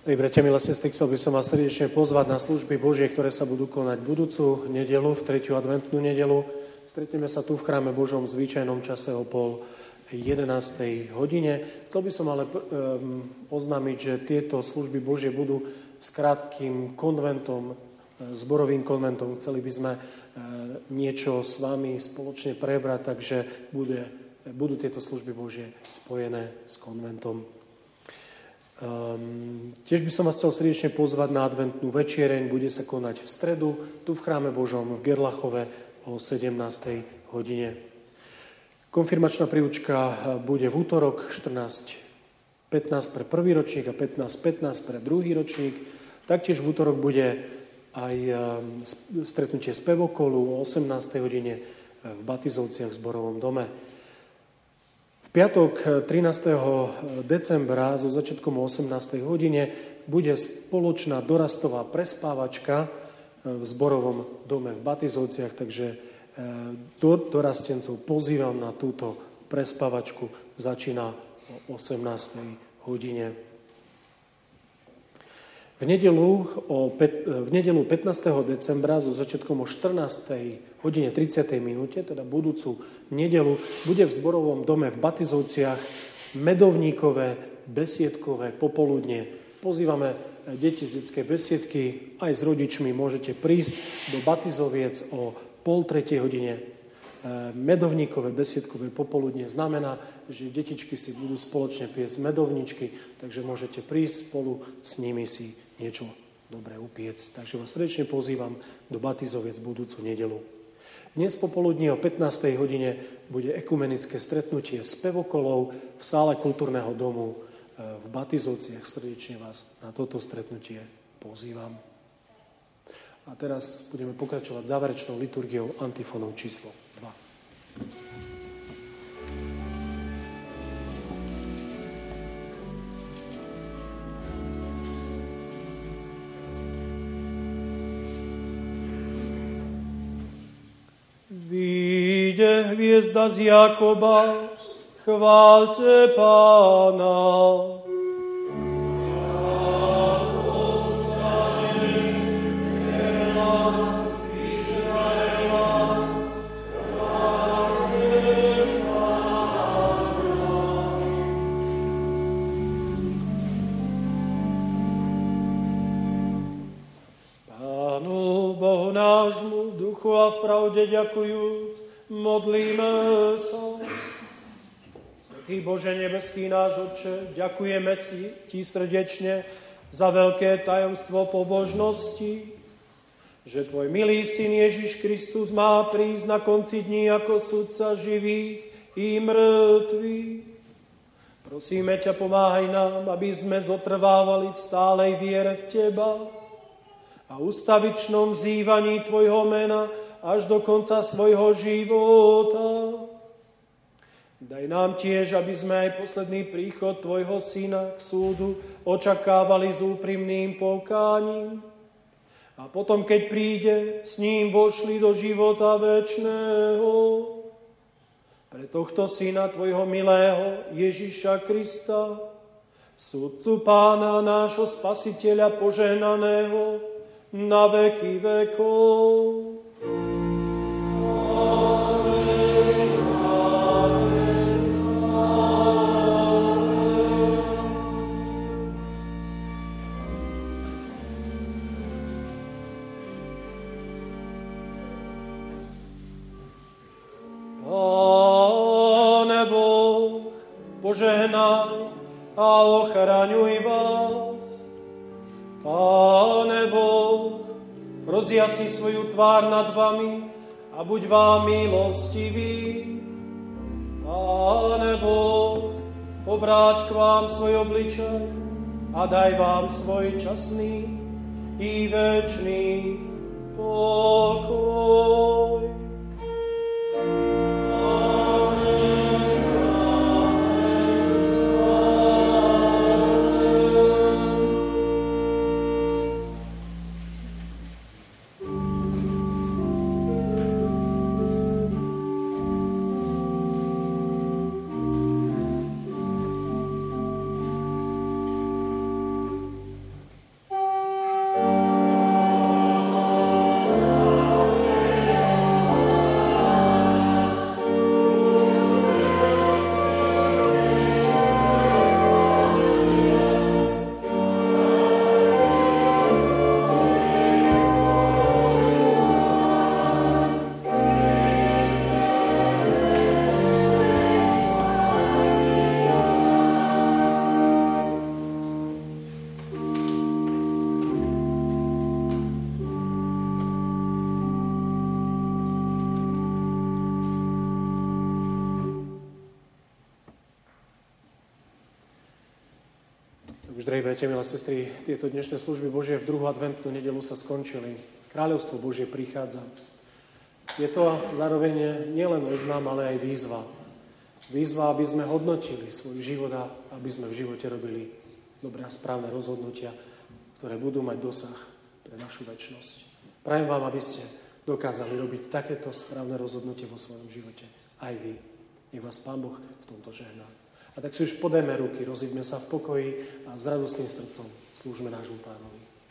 Milí bratia, milé sestry, chcel by som vás srdečne pozvať na služby Božie, ktoré sa budú konať budúcu nedelu, v 3. adventnú nedelu. Stretneme sa tu v chráme Božom v zvyčajnom čase o 10:11 hodine. Chcel by som ale oznámiť, že tieto služby Božie budú s krátkým konventom, zborovým konventom. Chceli by sme niečo s vami spoločne prebrať, takže budú tieto služby Božie spojené s konventom. Tiež by som vás chcel srdečne pozvať na adventnú večiereň. Bude sa konať v stredu, tu v chráme Božom v Gerlachove o 17. hodine. Konfirmačná príučka bude v útorok 14:15 pre prvý ročník a 15:15 pre druhý ročník. Taktiež v útorok bude aj stretnutie spevokolu o 18. hodine v Batizovciach v zborovom dome. V piatok 13. decembra so začiatkom o 18. hodine bude spoločná dorastová prespávačka v zborovom dome v Batizovciach, takže dorastencov pozývam na túto prespávačku. Začína o 18. hodine. V nedelu 15. decembra so začiatkom o 14:30 minúte, teda budúcu nedelu, bude v zborovom dome v Batizovciach medovníkové besiedkové popoludnie. Pozývame deti z detskej besiedky, aj s rodičmi môžete prísť do Batizoviec o 2:30 hodine. Medovníkové besiedkové popoludnie znamená, že detičky si budú spoločne piecť medovničky, takže môžete prísť spolu s nimi si niečo dobre upiecť. Takže vás srdečne pozývam do Batizoviec budúcu nedelu. Dnes popoludní o 15. hodine bude ekumenické stretnutie spevokolov v sále kultúrneho domu v Batizovciach. Srdečne vás na toto stretnutie pozývam. A teraz budeme pokračovať záverečnou liturgiou antifónou číslo 2. Vyjde hviezda z Jakoba, chváľte Pána. A v pravde ďakujúc, modlíme sa. Svätý Bože nebeský náš Otče, ďakujeme Ti srdečne za veľké tajomstvo pobožnosti, že Tvoj milý Syn Ježiš Kristus má prísť na konci dní ako sudca živých i mŕtvych. Prosíme ťa, pomáhaj nám, aby sme zotrvávali v stálej viere v Teba a ustavičnom vzývaní Tvojho mena až do konca svojho života. Daj nám tiež, aby sme aj posledný príchod Tvojho Syna k súdu očakávali s úprimným pokáním a potom, keď príde, s ním vošli do života večného. Pre tohto Syna Tvojho milého Ježiša Krista, sudcu Pána nášho Spasiteľa požehnaného na veky vekov. Požehnaj a ochraňuj vás. Páne Boh, rozjasni svoju tvár nad vami a buď vám milostivý. Páne Boh, obráť k vám svoj obličaj a daj vám svoj časný i večný pokoj. Už, drahí bratia, milé sestry, tieto dnešné služby Božie v druhú adventnú nedelu sa skončili. Kráľovstvo Božie prichádza. Je to zároveň nielen oznám, ale aj výzva. Výzva, aby sme hodnotili svoj život a aby sme v živote robili dobré a správne rozhodnutia, ktoré budú mať dosah pre našu večnosť. Prajem vám, aby ste dokázali robiť takéto správne rozhodnutie vo svojom živote. Aj vy. Nech vás Pán Boh v tomto žehná. A tak si už podajme ruky, rozíďme sa v pokoji a s radostným srdcom slúžme nášmu Pánovi.